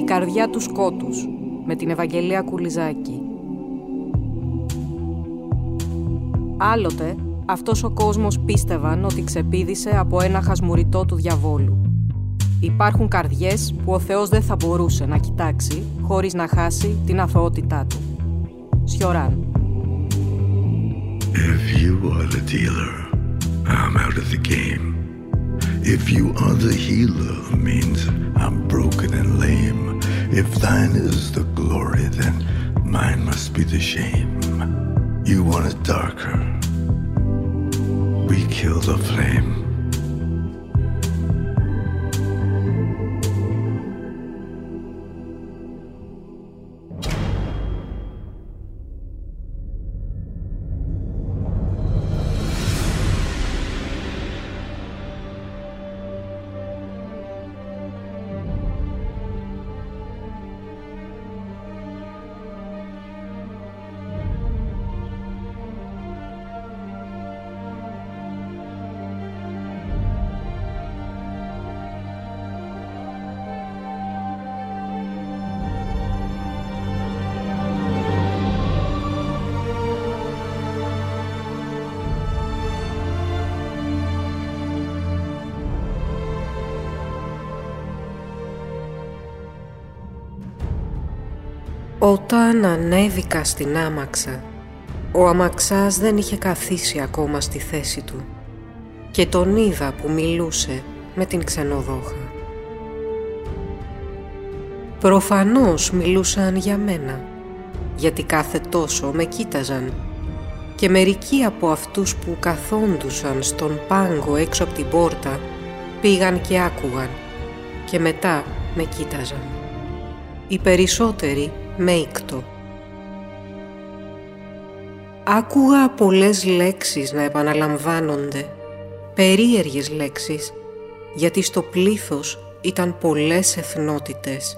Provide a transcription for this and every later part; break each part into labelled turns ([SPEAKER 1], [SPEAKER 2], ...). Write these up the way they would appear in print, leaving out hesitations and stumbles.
[SPEAKER 1] «Η καρδιά του σκότους» με την Ευαγγελία Κουλιζάκη. Άλλοτε, αυτός ο κόσμος πίστευαν ότι ξεπήδησε από ένα χασμουριτό του διαβόλου. Υπάρχουν καρδιές που ο Θεός δεν θα μπορούσε να κοιτάξει χωρίς να χάσει την αθωότητά του. Σιωράν.
[SPEAKER 2] If you are the dealer, I'm out of the game. If you are the healer, means I'm broken and lame. If thine is the glory, then mine must be the shame. You want it darker, we kill the flame.
[SPEAKER 3] Όταν ανέβηκα στην άμαξα, ο αμαξάς δεν είχε καθίσει ακόμα στη θέση του και τον είδα που μιλούσε με την ξενοδόχα. Προφανώς μιλούσαν για μένα, γιατί κάθε τόσο με κοίταζαν και μερικοί από αυτούς που καθόντουσαν στον πάγκο έξω από την πόρτα πήγαν και άκουγαν και μετά με κοίταζαν. Οι περισσότεροι με ήκτο. Άκουγα πολλές λέξεις να επαναλαμβάνονται, περίεργες λέξεις, γιατί στο πλήθος ήταν πολλές εθνότητες.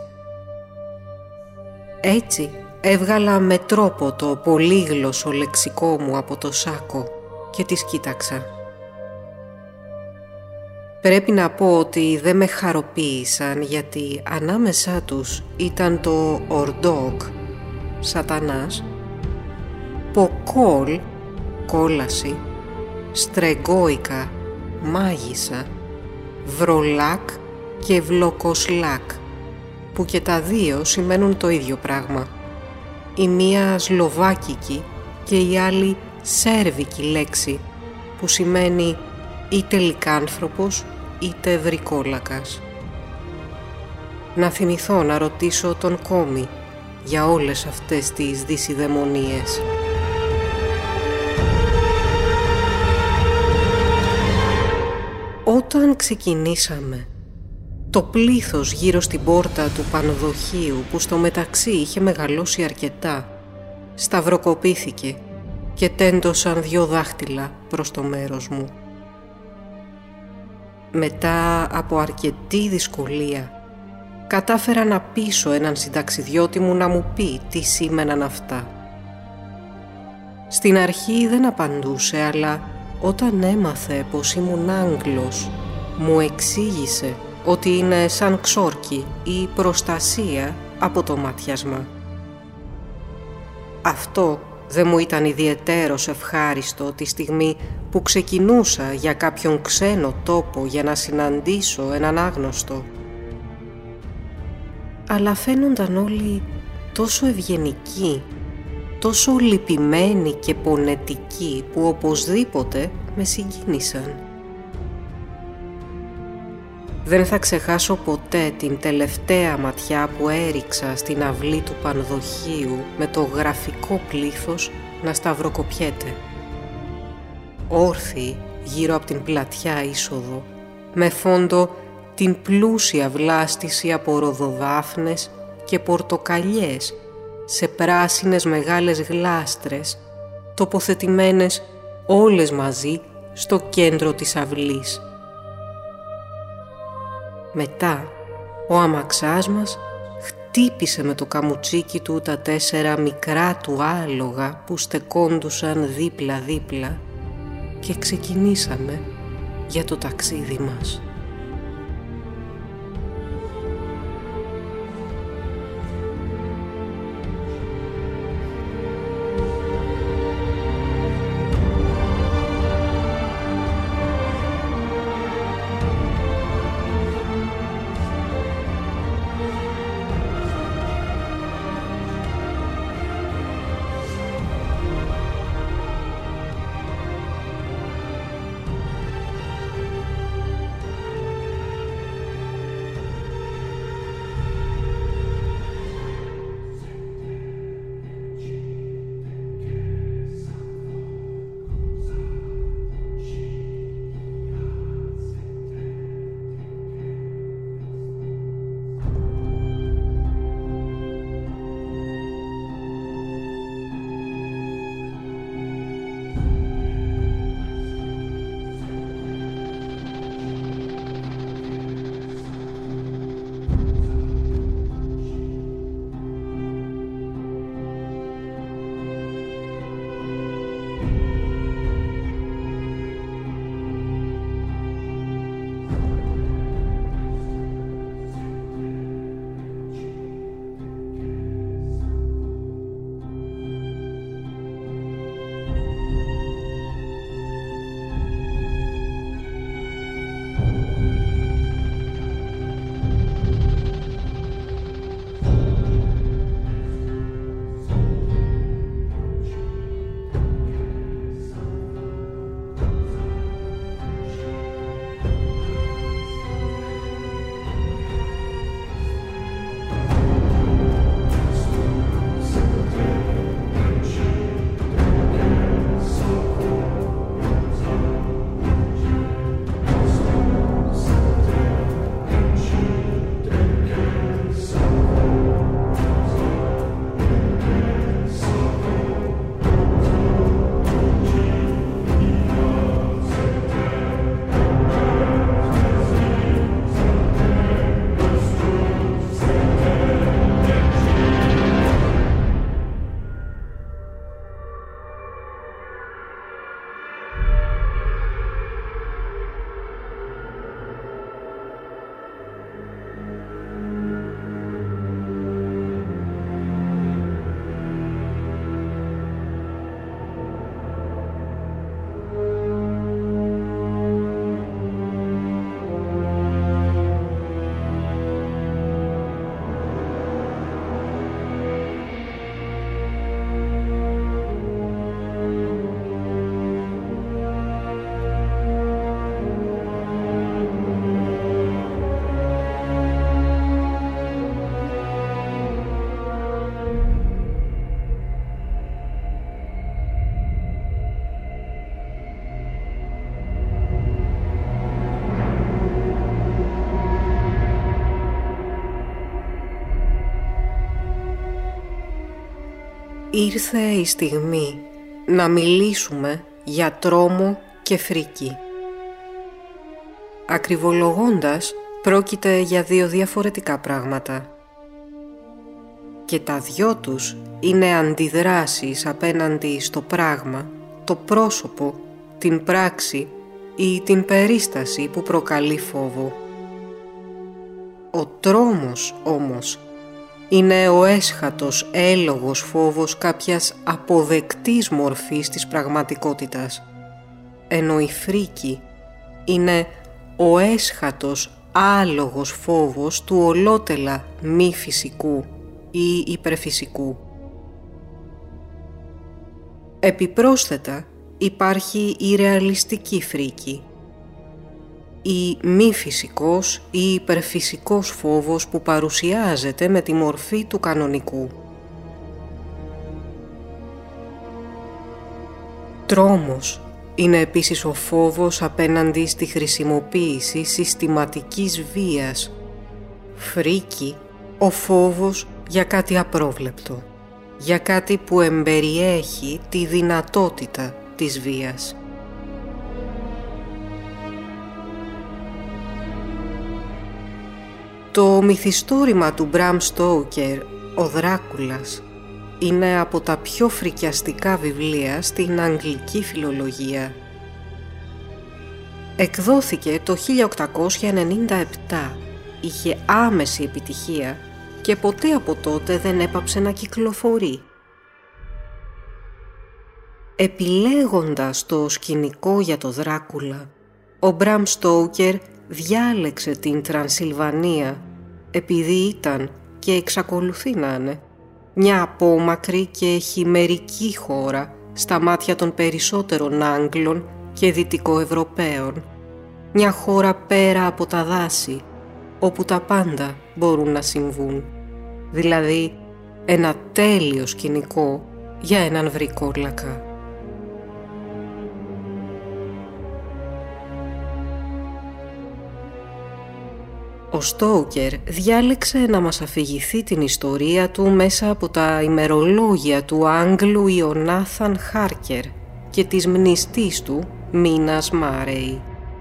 [SPEAKER 3] Έτσι έβγαλα με τρόπο το πολύγλωσσο λεξικό μου από το σάκο και τις κοίταξα. Πρέπει να πω ότι δεν με χαροποίησαν γιατί ανάμεσά τους ήταν το ορντόκ, σατανάς, ποκόλ, κόλαση, στρεγκόικα, μάγισσα, βρολάκ και βλοκοσλάκ, που και τα δύο σημαίνουν το ίδιο πράγμα. Η μία σλοβάκικη και η άλλη σέρβικη λέξη, που σημαίνει είτε λυκάνθρωπος είτε βρικόλακας. Να θυμηθώ να ρωτήσω τον Κόμι για όλες αυτές τις δυσιδαιμονίες. Όταν ξεκινήσαμε, το πλήθος γύρω στην πόρτα του πανοδοχείου, που στο μεταξύ είχε μεγαλώσει αρκετά, σταυροκοπήθηκε και τέντωσαν 2 δάχτυλα προς το μέρος μου. Μετά από αρκετή δυσκολία, κατάφερα να πείσω έναν συνταξιδιώτη μου να μου πει τι σήμαιναν αυτά. Στην αρχή δεν απαντούσε, αλλά όταν έμαθε πως ήμουν Άγγλος, μου εξήγησε ότι είναι σαν ξόρκι ή προστασία από το μάτιασμα. Αυτό δεν μου ήταν ιδιαιτέρως ευχάριστο τη στιγμή που ξεκινούσα για κάποιον ξένο τόπο για να συναντήσω έναν άγνωστο. Αλλά φαίνονταν όλοι τόσο ευγενικοί, τόσο λυπημένοι και πονετικοί που οπωσδήποτε με συγκίνησαν. Δεν θα ξεχάσω ποτέ την τελευταία ματιά που έριξα στην αυλή του πανδοχείου με το γραφικό πλήθος να σταυροκοπιέται. Όρθιοι γύρω από την πλατιά είσοδο, με φόντο την πλούσια βλάστηση από ροδοδάφνες και πορτοκαλιές σε πράσινες μεγάλες γλάστρες, τοποθετημένες όλες μαζί στο κέντρο της αυλής. Μετά, ο αμαξάς μας χτύπησε με το καμουτσίκι του τα 4 μικρά του άλογα που στεκόντουσαν δίπλα-δίπλα και ξεκινήσαμε για το ταξίδι μας. Ήρθε η στιγμή να μιλήσουμε για τρόμο και φρίκη. Ακριβολογώντας, πρόκειται για δύο διαφορετικά πράγματα. Και τα δυο τους είναι αντιδράσεις απέναντι στο πράγμα, το πρόσωπο, την πράξη ή την περίσταση που προκαλεί φόβο. Ο τρόμος όμως είναι ο έσχατος έλογος φόβος κάποιας αποδεκτής μορφής της πραγματικότητας, ενώ η φρίκη είναι ο έσχατος άλογος φόβος του ολότελα μη φυσικού ή υπερφυσικού. Επιπρόσθετα υπάρχει η ρεαλιστική φρίκη, ή μη φυσικός ή υπερφυσικός φόβος που παρουσιάζεται με τη μορφή του κανονικού. Τρόμος είναι επίσης ο φόβος απέναντι στη χρησιμοποίηση συστηματικής βίας. Φρίκη, ο φόβος για κάτι απρόβλεπτο, για κάτι που εμπεριέχει τη δυνατότητα της βίας. Το μυθιστόρημα του Μπραμ Στόκερ, ο Δράκουλας, είναι από τα πιο φρικιαστικά βιβλία στην αγγλική φιλολογία. Εκδόθηκε το 1897, είχε άμεση επιτυχία και ποτέ από τότε δεν έπαψε να κυκλοφορεί. Επιλέγοντας το σκηνικό για το Δράκουλα, ο Μπραμ Στόκερ διάλεξε την Τρανσιλβανία επειδή ήταν και εξακολουθεί να είναι μια απόμακρη και χειμερική χώρα στα μάτια των περισσότερων Άγγλων και Δυτικοευρωπαίων, μια χώρα πέρα από τα δάση, όπου τα πάντα μπορούν να συμβούν, δηλαδή ένα τέλειο σκηνικό για έναν βρικόλακα. Ο Στόκερ διάλεξε να μας αφηγηθεί την ιστορία του μέσα από τα ημερολόγια του Άγγλου Ιονάθαν Χάρκερ και της μνηστής του Μίνας Μάρεϊ.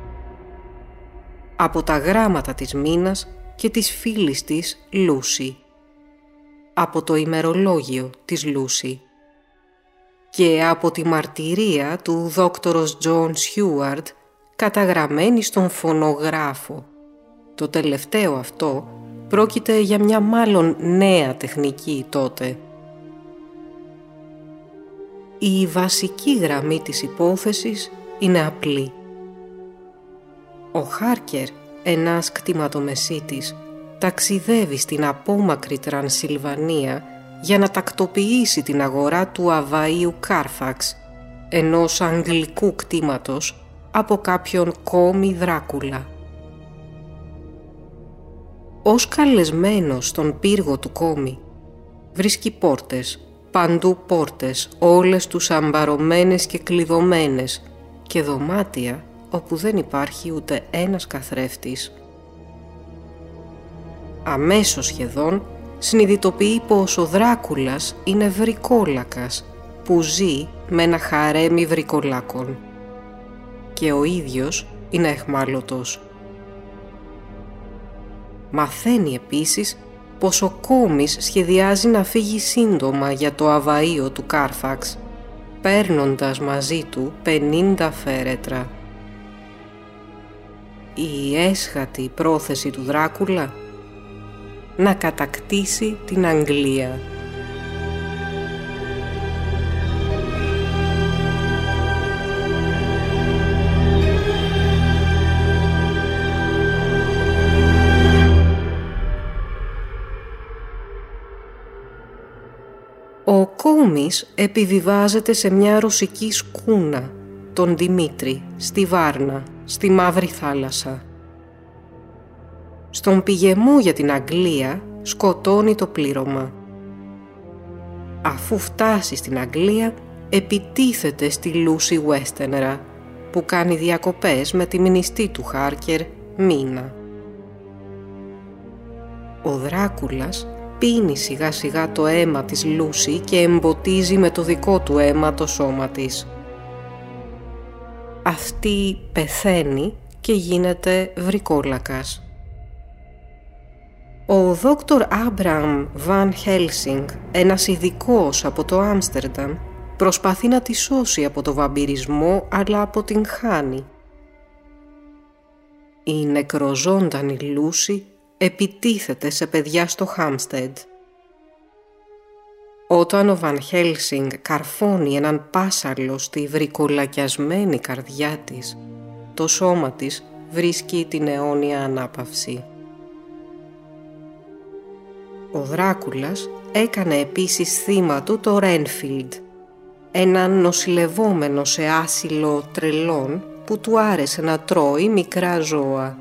[SPEAKER 3] Από τα γράμματα της Μίνας και της φίλης της Λούσι. Από το ημερολόγιο της Λούσι. Και από τη μαρτυρία του δόκτωρος Τζον Σιούαρντ καταγραμμένη στον φωνογράφο. Το τελευταίο αυτό πρόκειται για μια μάλλον νέα τεχνική τότε. Η βασική γραμμή της υπόθεσης είναι απλή. Ο Χάρκερ, ένας κτηματομεσίτης, ταξιδεύει στην απόμακρη Τρανσιλβανία για να τακτοποιήσει την αγορά του Αβαΐου Κάρφαξ, ενός αγγλικού κτήματος από κάποιον κόμι Δράκουλα. Ως καλεσμένος στον πύργο του κόμι, βρίσκει πόρτες, παντού πόρτες, όλες τους αμπαρωμένες και κλειδωμένες και δωμάτια όπου δεν υπάρχει ούτε ένας καθρέφτης. Αμέσως σχεδόν συνειδητοποιεί πως ο Δράκουλας είναι βρικόλακας που ζει με ένα χαρέμι βρικολάκων και ο ίδιος είναι αιχμάλωτος. Μαθαίνει επίσης πως ο κόμις σχεδιάζει να φύγει σύντομα για το Αβαΐο του Κάρφαξ, παίρνοντας μαζί του 50 φέρετρα. Η έσχατη πρόθεση του Δράκουλα να κατακτήσει την Αγγλία. Ο κόμις επιβιβάζεται σε μια ρωσική σκούνα, τον Δημήτρη, στη Βάρνα, στη Μαύρη Θάλασσα. Στον πηγεμό για την Αγγλία σκοτώνει το πλήρωμα. Αφού φτάσει στην Αγγλία, επιτίθεται στη Λούσι Βέστενερα, που κάνει διακοπές με τη μνηστή του Χάρκερ, Μίνα. Ο Δράκουλας πίνει σιγά σιγά το αίμα της Λούσι και εμποτίζει με το δικό του αίμα το σώμα της. Αυτή πεθαίνει και γίνεται βρικόλακας. Ο δόκτωρ Άμπραμ Βαν Χέλσινγκ, ένας ειδικός από το Άμστερνταμ, προσπαθεί να τη σώσει από το βαμπυρισμό, αλλά αποτυγχάνει. Η νεκροζώντανη Λούσι επιτίθεται σε παιδιά στο Χάμστεντ. Όταν ο Βαν Χέλσινγκ καρφώνει έναν πάσαλο στη βρικολακιασμένη καρδιά της, το σώμα της βρίσκει την αιώνια ανάπαυση. Ο Δράκουλας έκανε επίσης θύμα του το Ρένφιλντ, έναν νοσηλευόμενο σε άσυλο τρελών που του άρεσε να τρώει μικρά ζώα.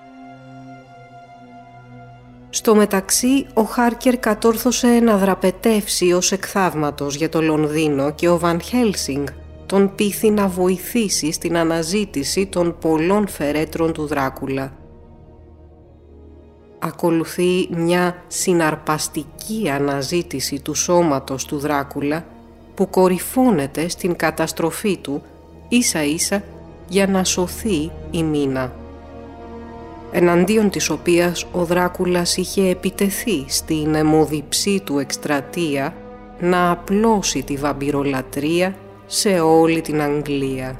[SPEAKER 3] Στο μεταξύ, ο Χάρκερ κατόρθωσε να δραπετεύσει ως εκθαύματος για το Λονδίνο και ο Βαν Χέλσινγκ τον πείθει να βοηθήσει στην αναζήτηση των πολλών φερέτρων του Δράκουλα. Ακολουθεί μια συναρπαστική αναζήτηση του σώματος του Δράκουλα που κορυφώνεται στην καταστροφή του ίσα ίσα για να σωθεί η Μίνα, εναντίον της οποίας ο Δράκουλας είχε επιτεθεί στην αιμοδιψή του εκστρατεία να απλώσει τη βαμπυρολατρεία σε όλη την Αγγλία.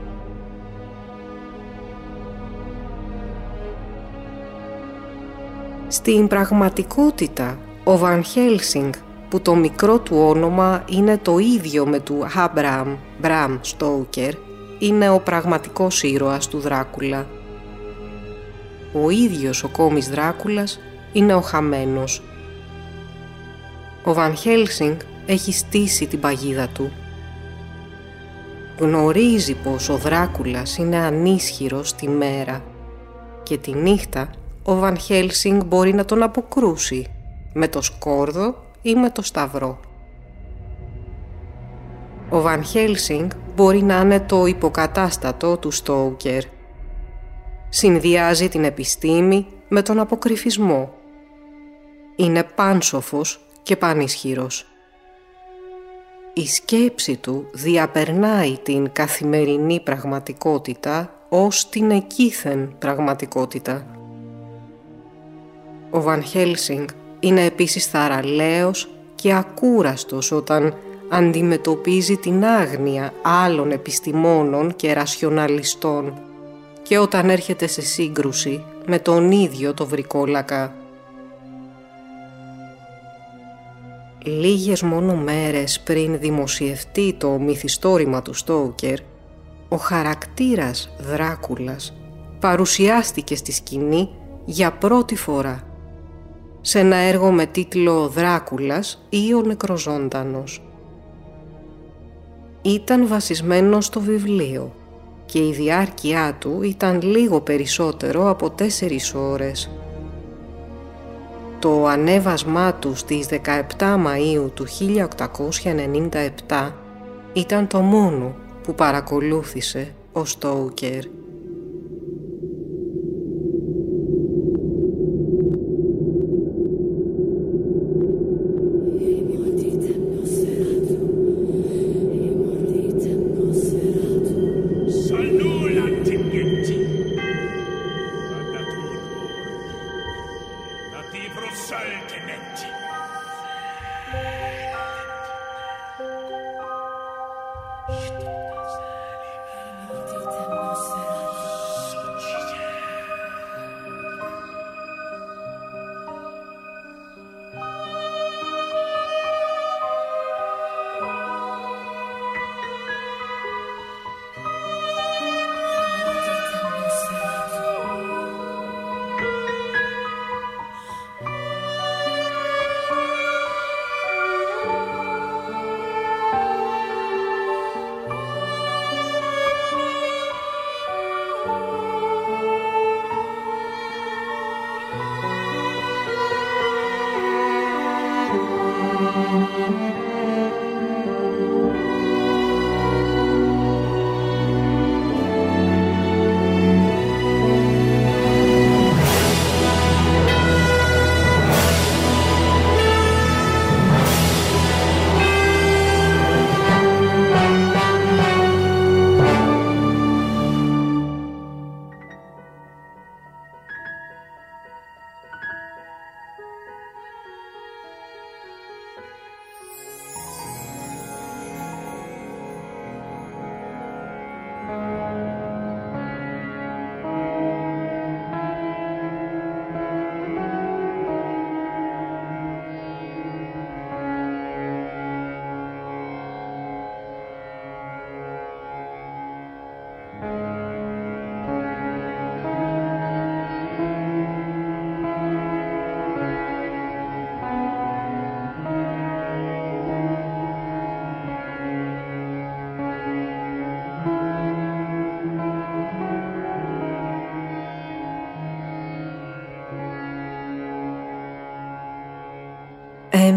[SPEAKER 3] Στην πραγματικότητα, ο Βαν Χέλσινγκ, που το μικρό του όνομα είναι το ίδιο με του Άμπραμ Μπραμ Στόκερ, είναι ο πραγματικός ήρωας του Δράκουλα. Ο ίδιος ο κόμις Δράκουλας είναι ο χαμένος. Ο Βαν Χέλσινγκ έχει στήσει την παγίδα του. Γνωρίζει πως ο Δράκουλας είναι ανίσχυρος τη μέρα και τη νύχτα ο Βαν Χέλσινγκ μπορεί να τον αποκρούσει με το σκόρδο ή με το σταυρό. Ο Βαν Χέλσινγκ μπορεί να είναι το υποκατάστατο του Στόκερ. Συνδυάζει την επιστήμη με τον αποκρυφισμό. Είναι πάνσοφος και πανίσχυρος. Η σκέψη του διαπερνάει την καθημερινή πραγματικότητα ως την εκείθεν πραγματικότητα. Ο Βαν Χέλσινγκ είναι επίσης θαραλέος και ακούραστος όταν αντιμετωπίζει την άγνοια άλλων επιστημόνων και ρασιοναλιστών και όταν έρχεται σε σύγκρουση με τον ίδιο το βρικόλακα. Λίγες μόνο μέρες πριν δημοσιευτεί το μυθιστόρημα του Στόκερ, ο χαρακτήρας Δράκουλας παρουσιάστηκε στη σκηνή για πρώτη φορά σε ένα έργο με τίτλο «Δράκουλας ή ο νεκροζώντανος». Ήταν βασισμένο στο βιβλίο και η διάρκεια του ήταν λίγο περισσότερο από 4 ώρες. Το ανέβασμά του στις 17 Μαΐου του 1897 ήταν το μόνο που παρακολούθησε ο Στόκερ.
[SPEAKER 4] Nosferatu.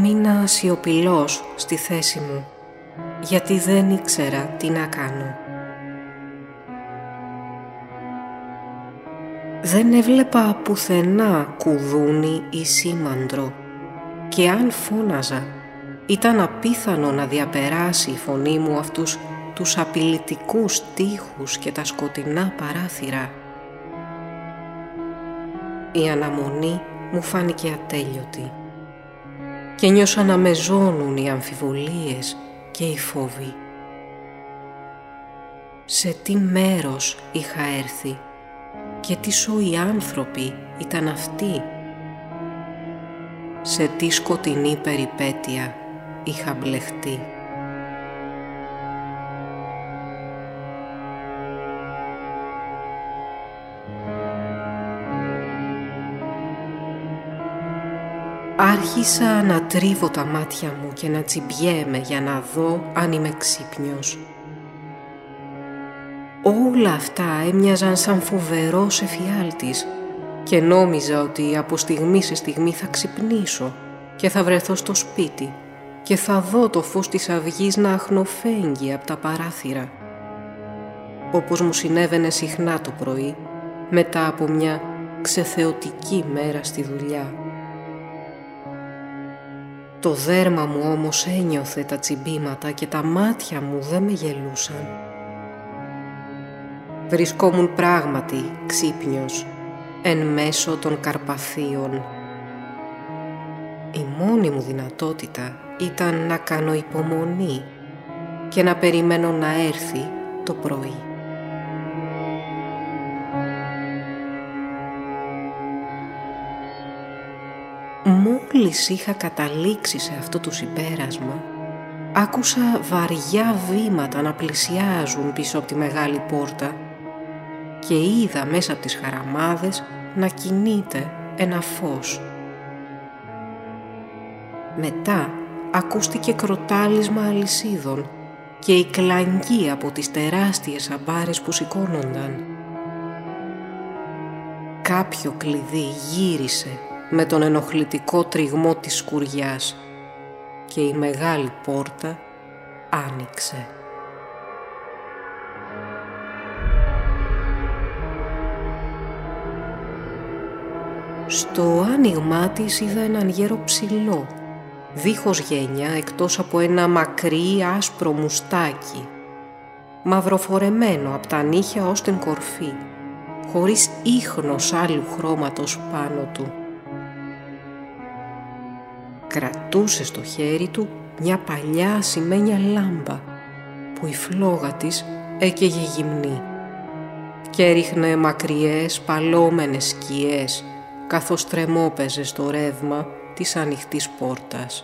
[SPEAKER 3] Έμεινα σιωπηλός στη θέση μου, γιατί δεν ήξερα τι να κάνω. Δεν έβλεπα πουθενά κουδούνι ή σήμαντρο και αν φώναζα ήταν απίθανο να διαπεράσει η φωνή μου αυτούς τους απειλητικούς τοίχους και τα σκοτεινά παράθυρα. Η αναμονή μου φάνηκε ατέλειωτη και νιώσα να με ζώνουν οι αμφιβολίες και οι φόβοι. Σε τι μέρος είχα έρθει και τι σοϊ άνθρωποι ήταν αυτοί. Σε τι σκοτεινή περιπέτεια είχα μπλεχτεί. Άρχισα να τρίβω τα μάτια μου και να τσιμπιέμαι για να δω αν είμαι ξύπνιος. Όλα αυτά έμοιαζαν σαν φοβερός εφιάλτης και νόμιζα ότι από στιγμή σε στιγμή θα ξυπνήσω και θα βρεθώ στο σπίτι και θα δω το φως της αυγής να αχνοφέγγει από τα παράθυρα, όπως μου συνέβαινε συχνά το πρωί μετά από μια ξεθεωτική μέρα στη δουλειά. Το δέρμα μου όμως ένιωθε τα τσιμπήματα και τα μάτια μου δεν με γελούσαν. Βρισκόμουν πράγματι ξύπνιος εν μέσω των Καρπαθίων. Η μόνη μου δυνατότητα ήταν να κάνω υπομονή και να περιμένω να έρθει το πρωί. Μόλις είχα καταλήξει σε αυτό το συμπέρασμα, άκουσα βαριά βήματα να πλησιάζουν πίσω από τη μεγάλη πόρτα και είδα μέσα από τις χαραμάδες να κινείται ένα φως. Μετά ακούστηκε κροτάλισμα αλυσίδων και η κλαγγή από τις τεράστιες αμπάρες που σηκώνονταν. Κάποιο κλειδί γύρισε με τον ενοχλητικό τριγμό της σκουριάς και η μεγάλη πόρτα άνοιξε. Στο άνοιγμά της είδα έναν γέρο ψηλό, δίχως γένια εκτός από ένα μακρύ άσπρο μουστάκι, μαυροφορεμένο από τα νύχια ως την κορφή, χωρίς ίχνος άλλου χρώματος πάνω του. Κρατούσε στο χέρι του μια παλιά ασημένια λάμπα που η φλόγα της έκαιγε γυμνή και έριχνε μακριές παλώμενες σκιές καθώς τρεμόπαιζε στο ρεύμα της ανοιχτής πόρτας.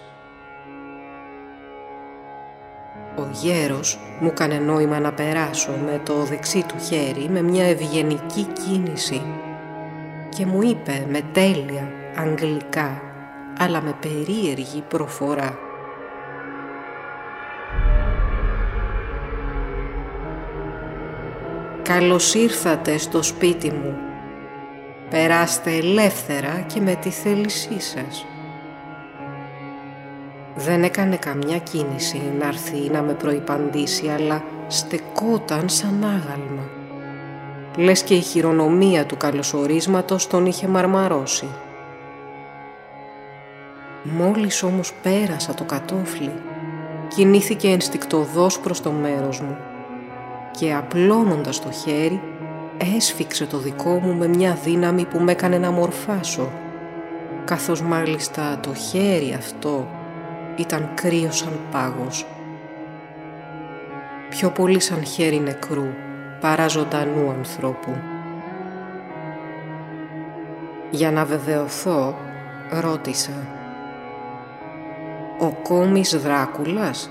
[SPEAKER 3] Ο γέρος μου έκανε νόημα να περάσω με το δεξί του χέρι με μια ευγενική κίνηση και μου είπε με τέλεια αγγλικά αλλά με περίεργη προφορά: «Καλώς ήρθατε στο σπίτι μου. Περάστε ελεύθερα και με τη θέλησή σας». Δεν έκανε καμιά κίνηση να έρθει να με προϋπαντήσει, αλλά στεκόταν σαν άγαλμα. Λες και η χειρονομία του καλωσορίσματος τον είχε μαρμαρώσει. Μόλις όμως πέρασα το κατόφλι, κινήθηκε ενστικτωδώς προς το μέρος μου και απλώνοντας το χέρι έσφιξε το δικό μου με μια δύναμη που με έκανε να μορφάσω, καθώς μάλιστα το χέρι αυτό ήταν κρύο σαν πάγος. Πιο πολύ σαν χέρι νεκρού παρά ζωντανού ανθρώπου. Για να βεβαιωθώ, ρώτησα: «Ο κόμις Δράκουλας?»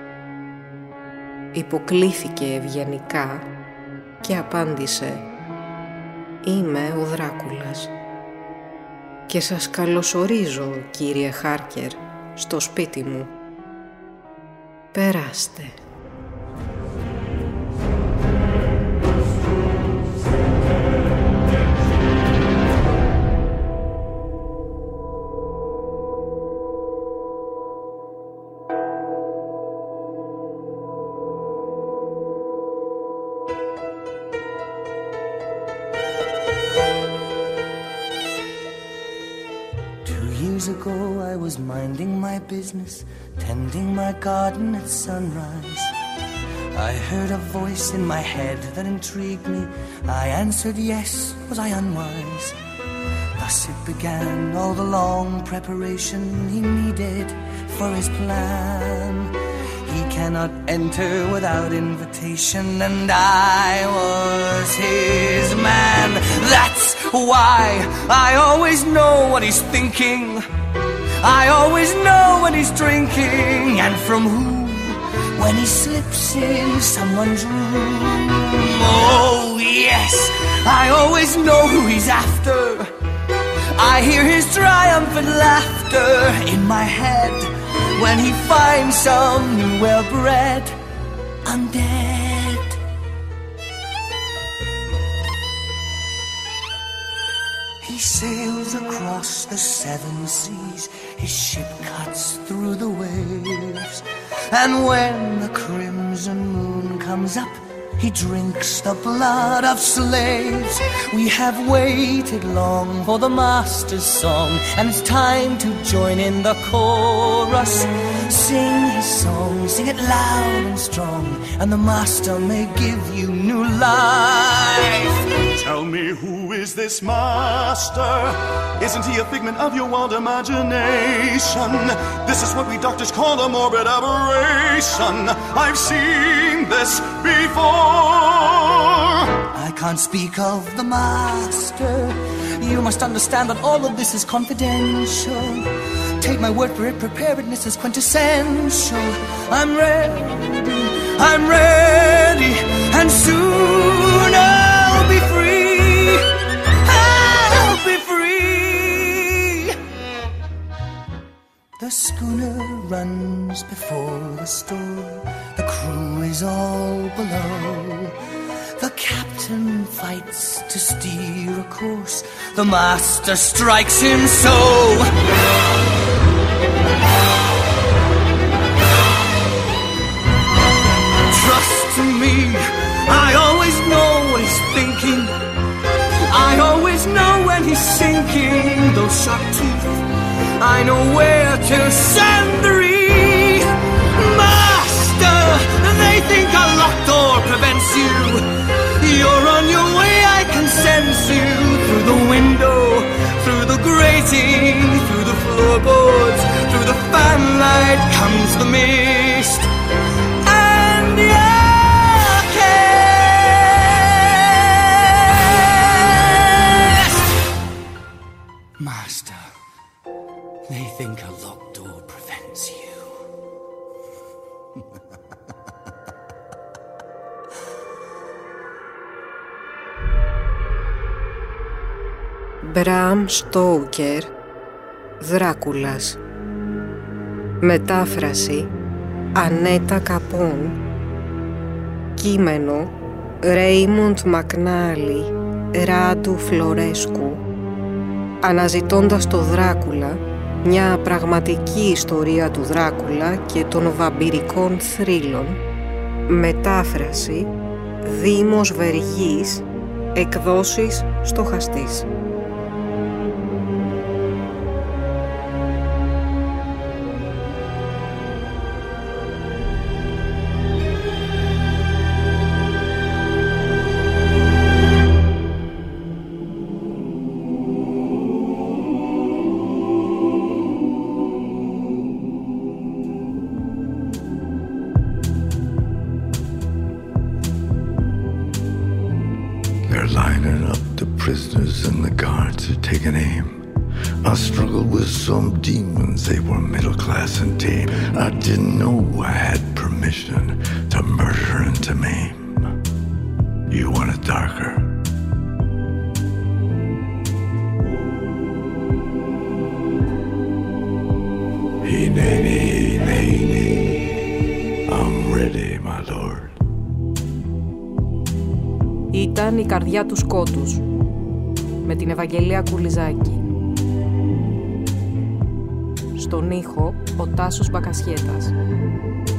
[SPEAKER 3] Υποκλήθηκε ευγενικά και απάντησε: «Είμαι ο Δράκουλας και σας καλωσορίζω, κύριε Χάρκερ, στο σπίτι μου. Περάστε».
[SPEAKER 4] days ago I was minding my business, tending my garden at sunrise. I heard a voice in my head that intrigued me. I answered yes, was I unwise? Thus it began, all the long preparation he needed for his plan. He cannot enter without invitation, and I was his man. That's why I always know what he's thinking. I always know when he's drinking, and from who, when he slips in someone's room. Oh yes, I always know who he's after. I hear his triumphant laughter in my head when he finds some new well-bred undead. He sails across the 7 seas, his ship cuts through the waves, and when the crimson moon comes up, he drinks the blood of slaves. We have waited long for the master's song, and it's time to join in the chorus. Sing his song, sing it loud and strong, and the master may give you new life.
[SPEAKER 5] Tell me, who is this master? Isn't he a figment of your wild imagination? This is what we doctors call a morbid aberration. I've seen this before.
[SPEAKER 4] I can't speak of the master. You must understand that all of this is confidential. Take my word for it, preparedness is quintessential. I'm ready, and soon I'll be free. I'll be free. The schooner runs before the storm. The crew is all below. The captain fights to steer a course. The master strikes him so. Trust me, I always know what he's thinking. I always know when he's sinking. Those sharp teeth, I know where to send the wreath. Master, they think a locked door prevents you. You're on your way, I can sense you. Through the window, through the grating, through the floorboards, through the fanlight comes the mist. And you're kissed. Master, they think a locked door prevents you.
[SPEAKER 3] Μπράμ Στόουκερ, Δράκουλας. Μετάφραση Ανέτα Καπών. Κείμενο Ρέιμοντ Μακνάλι, Ράντου Φλωρέσκου. Αναζητώντας το Δράκουλα, μια πραγματική ιστορία του Δράκουλα και των βαμπυρικών θρύλων. Μετάφραση Δήμος Βεργής, εκδόσεις Στοχαστής.
[SPEAKER 2] Lining up the prisoners and the guards are taking aim. I struggled with some demons, they were middle class and tame. I didn't know I had permission to murder and to maim. You want it darker? Hineni, I'm ready, my lord.
[SPEAKER 1] Ήταν η καρδιά του σκότους, με την Ευαγγελία Κουλιζάκη. Στον ήχο, ο Τάσος Μπακασιέτας.